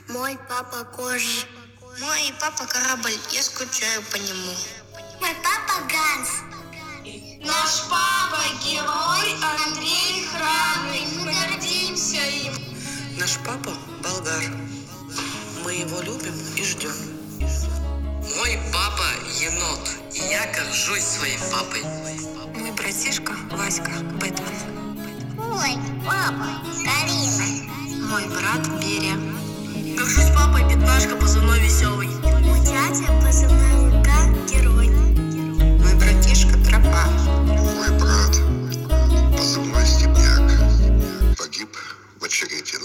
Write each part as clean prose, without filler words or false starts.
Мой папа кожа. Мой папа корабль, я скучаю по нему. Мой папа Ганс. Наш папа герой, Андрей храбрый, мы гордимся им. Наш папа болгар, мы его любим и ждем. Мой папа енот, и я горжусь своим папой. Мой братишка Васька Бэтмен. Мой папа Карина. Мой брат Берия. Горжусь папой Пятнашка, позывной веселый. Мой дядя позывной Лука, герой. Мой братишка Тропа. Мой брат позывной Степняк. Погиб в Очеретино.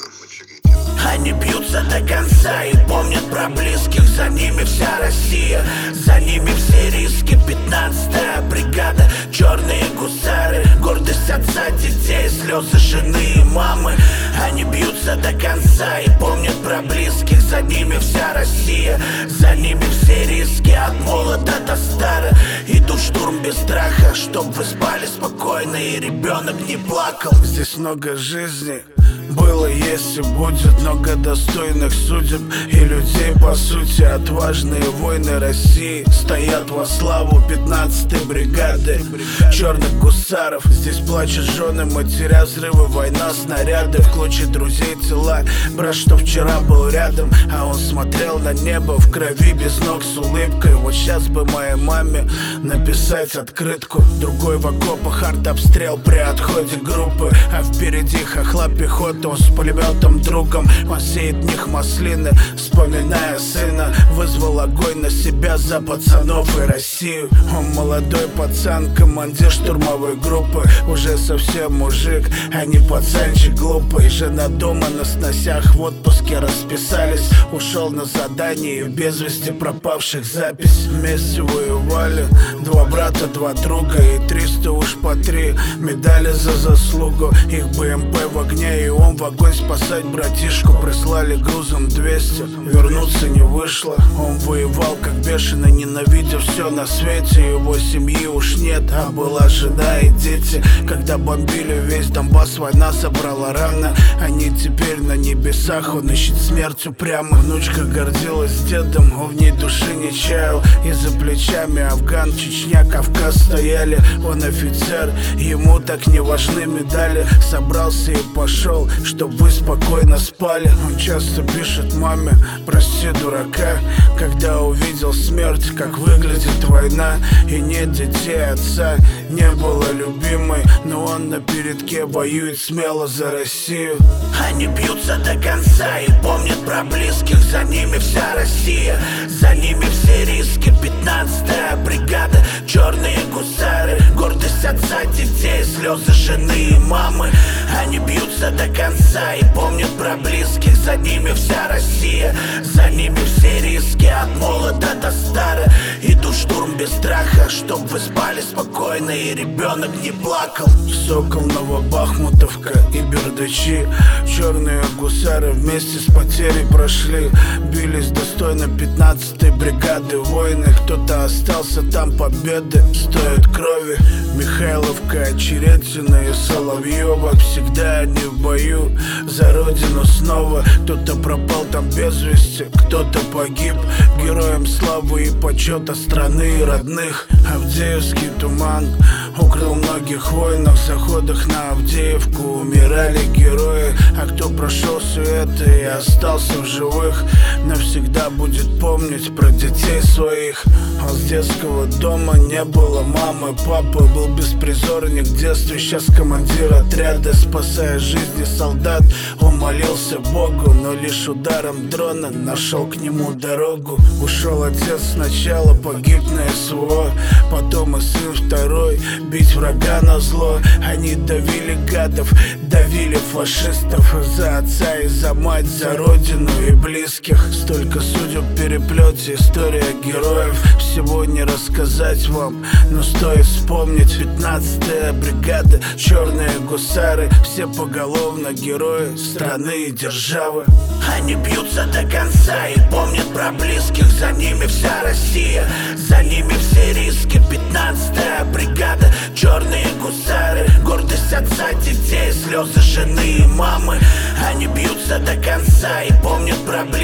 Они бьются до конца и помнят про близких. За ними вся Россия, за ними все риски. 15-я бригада, черные гусары. Гордость отца, детей, слезы жены и мамы. Они бьются до конца и помнят про близких. За ними вся Россия, за ними все риски. От молода до стара идут штурм без страха, чтоб вы спали спокойно и ребенок не плакал. Здесь много жизни было, есть и будет, много достойных судеб и людей, по сути, отважные воины России стоят во славу 15-й бригады черных гусаров. Здесь плачут жены, матеря, взрывы, война, снаряды, в клочья друзей тела. Брат, что вчера был рядом, а он смотрел на небо в крови, без ног, с улыбкой. Вот сейчас бы моей маме написать открытку. Другой в окопах, артобстрел при отходе группы, а впереди хохла пехота. Он с пулеметом другом, он сеет в них маслины, вспоминая сына. Вызвал огонь на себя за пацанов и Россию. Он молодой пацан, командир штурмовой группы, уже совсем мужик, а не пацанчик глупый. Жена дома на сносях в отпуске расписались. Ушел на задание, в без вести пропавших запись. Вместе воевали, два брата, два друга, и 300 уж по 3 медали за заслугу. Их БМП в огне, и он в огонь спасать братишку. Прислали грузом 200, вернуться не вышло. Он воевал как бешеный, ненавидя все на свете. Его семьи уж нет, а была жена и дети. Когда бомбили весь Донбасс, война забрала рано. Они теперь на небесах, он ищет смерть упрямо. Внучка гордилась дедом, он в ней души не чаял. И за плечами Афган, Чечня, Кавказ стояли. Он офицер, ему так не важны медали. Собрался и пошел, чтоб вы спокойно спали. Он часто пишет маме: прости, дурака, когда увидел смерть, как выглядит война. И нет детей, отца не было любимой, но он на передке воюет смело за Россию. Они бьются до конца и помнят про близких. За ними вся Россия, за ними все риски. 15-я бригада, черные гусары. Гордость отца, детей, слезы жены и мамы. Они бьются до конца и помнят про близких. За ними вся Россия, за ними все риски. От молода до стара идут штурм без страха, чтоб вы спали спокойно и ребенок не плакал. Сокол, Новобахмутовка и Бердычи. Черные гусары вместе с потерей прошли. Бились достойно 15-й бригады воины. Кто-то остался там, победы стоят крови. Михайловка, Очеретино и Соловьева. Всегда они в бою за родину снова. Кто-то пропал там без вести, кто-то погиб. Героям славы и почета страны и родных. Авдеевский туман укрыл многих воинов. В заходах на Авдеевку умирали герои. А кто прошел все это и остался в живых, навсегда будет помнить про детей своих. А с детского дома не было мамы, папы. Был беспризорник в детстве, сейчас командир отряда. Спасая жизни солдат, он молился Богу, но лишь ударом дрона нашел к нему дорогу. Ушел отец сначала, погиб на СВО, потом и сын второй, бить врага на зло. Они давили гадов, давили фашистов. За отца и за мать, за родину и близких. Столько судеб в переплете, история героев. Всего не рассказать вам, но стоит вспомнить. 15-я бригада, черные гусары. Все поголовно герои страны и державы. Они бьются до конца и помнят про близких. За ними вся Россия, за ними все риски. 15-я бригада, черные гусары. Гордость отца, детей, слезы жены и мамы. Они бьются до конца и помнят про близких.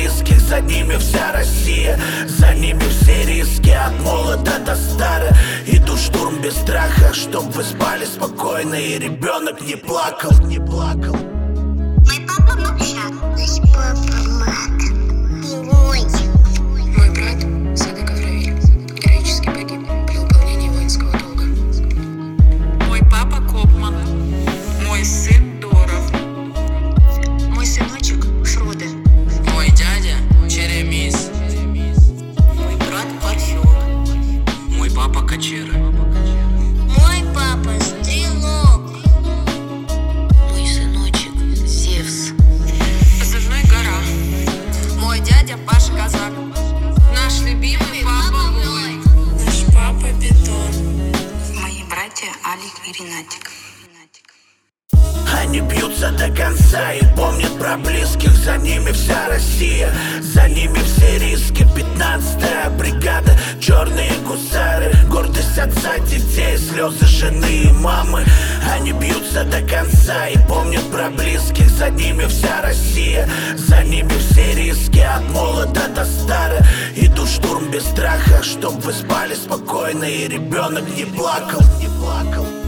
за ними вся Россия. За ними все риски, от молода до стара. Иду штурм без страха, чтоб вы спали спокойно и ребенок не плакал. Мой папа Макшак. Наш папа Мак. Герой. Мой брат Садык Авравиль героически погиб при выполнении воинского долга. Мой папа Копман. Мой сын Доров. Мой сыночек Фроде. Мой дядя Черемис. Мой брат Парфюм. Мой папа Качера. Мой папа Стрелок. Мой сыночек Зевс. Позывной Гора. Мой дядя Паша Казак. Наш любимый папа Вой. Наш папа Бетон. Мои братья Алик и Ренатик. Они бьются до конца и помнят про близких. За ними вся Россия, за ними все риски. 15-я бригада, черные гусары. Гордость отца, детей, слезы жены и мамы. Они бьются до конца и помнят про близких. За ними вся Россия, за ними все риски. От молода до стара. Иду штурм без страха, чтоб вы спали спокойно и ребенок не плакал.